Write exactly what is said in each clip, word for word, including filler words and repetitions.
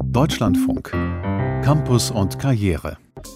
Deutschlandfunk. Campus und Karriere.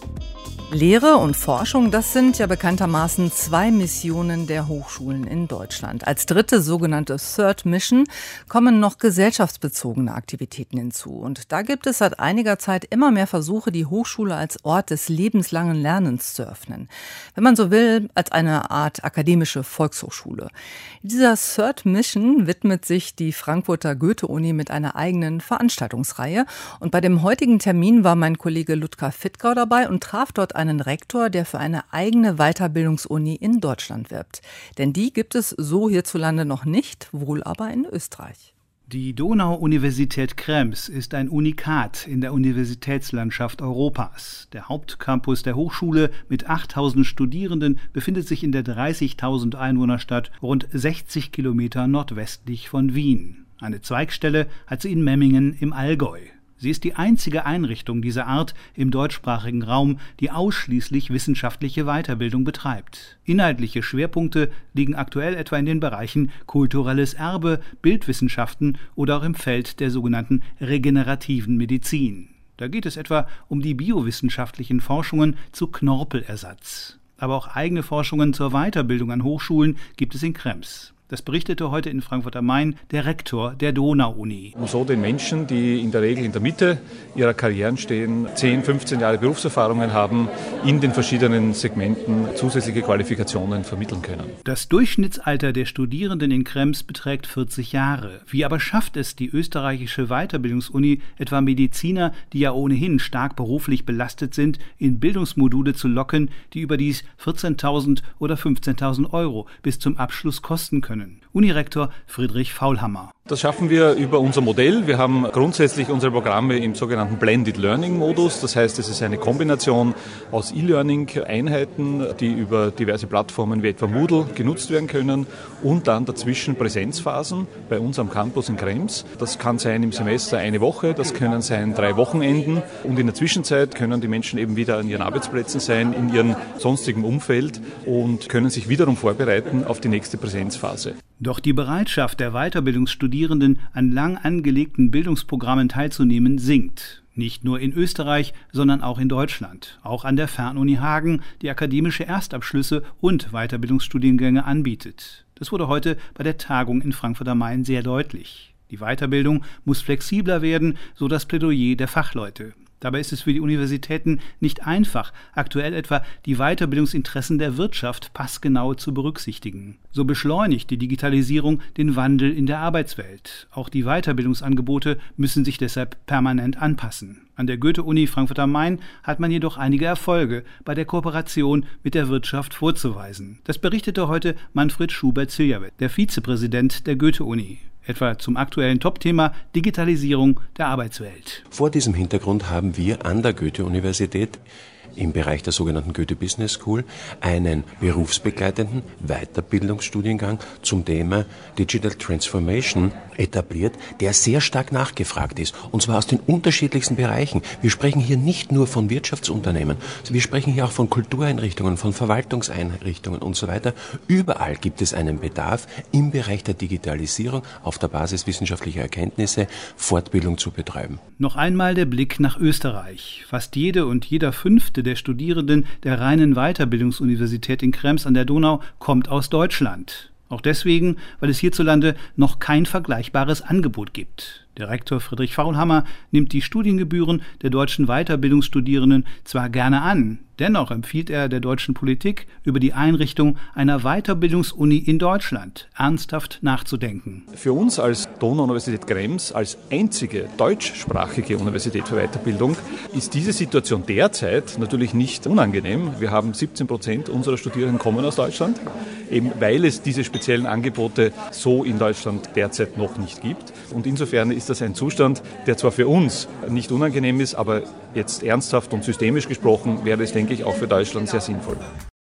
Lehre und Forschung, das sind ja bekanntermaßen zwei Missionen der Hochschulen in Deutschland. Als dritte sogenannte Third Mission kommen noch gesellschaftsbezogene Aktivitäten hinzu. Und da gibt es seit einiger Zeit immer mehr Versuche, die Hochschule als Ort des lebenslangen Lernens zu öffnen. Wenn man so will, als eine Art akademische Volkshochschule. Dieser Third Mission widmet sich die Frankfurter Goethe-Uni mit einer eigenen Veranstaltungsreihe. Und bei dem heutigen Termin war mein Kollege Ludger Fittgau dabei und traf dort einen Rektor, der für eine eigene Weiterbildungsuni in Deutschland wirbt. Denn die gibt es so hierzulande noch nicht, wohl aber in Österreich. Die Donau-Universität Krems ist ein Unikat in der Universitätslandschaft Europas. Der Hauptcampus der Hochschule mit achttausend Studierenden befindet sich in der dreißigtausend Einwohnerstadt rund sechzig Kilometer nordwestlich von Wien. Eine Zweigstelle hat sie in Memmingen im Allgäu. Sie ist die einzige Einrichtung dieser Art im deutschsprachigen Raum, die ausschließlich wissenschaftliche Weiterbildung betreibt. Inhaltliche Schwerpunkte liegen aktuell etwa in den Bereichen kulturelles Erbe, Bildwissenschaften oder auch im Feld der sogenannten regenerativen Medizin. Da geht es etwa um die biowissenschaftlichen Forschungen zu Knorpelersatz. Aber auch eigene Forschungen zur Weiterbildung an Hochschulen gibt es in Krems. Das berichtete heute in Frankfurt am Main der Rektor der Donau-Uni. Um so den Menschen, die in der Regel in der Mitte ihrer Karrieren stehen, zehn, fünfzehn Jahre Berufserfahrungen haben, in den verschiedenen Segmenten zusätzliche Qualifikationen vermitteln können. Das Durchschnittsalter der Studierenden in Krems beträgt vierzig Jahre. Wie aber schafft es die österreichische Weiterbildungsuni, etwa Mediziner, die ja ohnehin stark beruflich belastet sind, in Bildungsmodule zu locken, die überdies vierzehntausend oder fünfzehntausend Euro bis zum Abschluss kosten können? Unirektor Friedrich Faulhammer. Das schaffen wir über unser Modell. Wir haben grundsätzlich unsere Programme im sogenannten Blended Learning Modus. Das heißt, es ist eine Kombination aus E-Learning-Einheiten, die über diverse Plattformen wie etwa Moodle genutzt werden können und dann dazwischen Präsenzphasen bei uns am Campus in Krems. Das kann sein im Semester eine Woche, das können sein drei Wochenenden und in der Zwischenzeit können die Menschen eben wieder an ihren Arbeitsplätzen sein, in ihrem sonstigen Umfeld und können sich wiederum vorbereiten auf die nächste Präsenzphase. Doch die Bereitschaft der Weiterbildungsstudierenden, an lang angelegten Bildungsprogrammen teilzunehmen, sinkt. Nicht nur in Österreich, sondern auch in Deutschland. Auch an der Fernuni Hagen, die akademische Erstabschlüsse und Weiterbildungsstudiengänge anbietet. Das wurde heute bei der Tagung in Frankfurt am Main sehr deutlich. Die Weiterbildung muss flexibler werden, so das Plädoyer der Fachleute. Dabei ist es für die Universitäten nicht einfach, aktuell etwa die Weiterbildungsinteressen der Wirtschaft passgenau zu berücksichtigen. So beschleunigt die Digitalisierung den Wandel in der Arbeitswelt. Auch die Weiterbildungsangebote müssen sich deshalb permanent anpassen. An der Goethe-Uni Frankfurt am Main hat man jedoch einige Erfolge bei der Kooperation mit der Wirtschaft vorzuweisen. Das berichtete heute Manfred Schubert-Ziljawitz, der Vizepräsident der Goethe-Uni. Etwa zum aktuellen Topthema Digitalisierung der Arbeitswelt. Vor diesem Hintergrund haben wir an der Goethe-Universität im Bereich der sogenannten Goethe Business School einen berufsbegleitenden Weiterbildungsstudiengang zum Thema Digital Transformation etabliert, der sehr stark nachgefragt ist. Und zwar aus den unterschiedlichsten Bereichen. Wir sprechen hier nicht nur von Wirtschaftsunternehmen, wir sprechen hier auch von Kultureinrichtungen, von Verwaltungseinrichtungen und so weiter. Überall gibt es einen Bedarf, im Bereich der Digitalisierung auf der Basis wissenschaftlicher Erkenntnisse Fortbildung zu betreiben. Noch einmal der Blick nach Österreich. Fast jede und jeder fünfte der Studierenden der reinen Weiterbildungsuniversität in Krems an der Donau kommt aus Deutschland. Auch deswegen, weil es hierzulande noch kein vergleichbares Angebot gibt. Der Rektor Friedrich Faulhammer nimmt die Studiengebühren der deutschen Weiterbildungsstudierenden zwar gerne an, dennoch empfiehlt er der deutschen Politik, über die Einrichtung einer Weiterbildungsuni in Deutschland ernsthaft nachzudenken. Für uns als Donau-Universität Krems, als einzige deutschsprachige Universität für Weiterbildung, ist diese Situation derzeit natürlich nicht unangenehm. Wir haben siebzehn Prozent unserer Studierenden kommen aus Deutschland, eben weil es diese speziellen Angebote so in Deutschland derzeit noch nicht gibt. Und insofern ist das ein Zustand, der zwar für uns nicht unangenehm ist, aber jetzt ernsthaft und systemisch gesprochen wäre es, denke ich, auch für Deutschland sehr sinnvoll.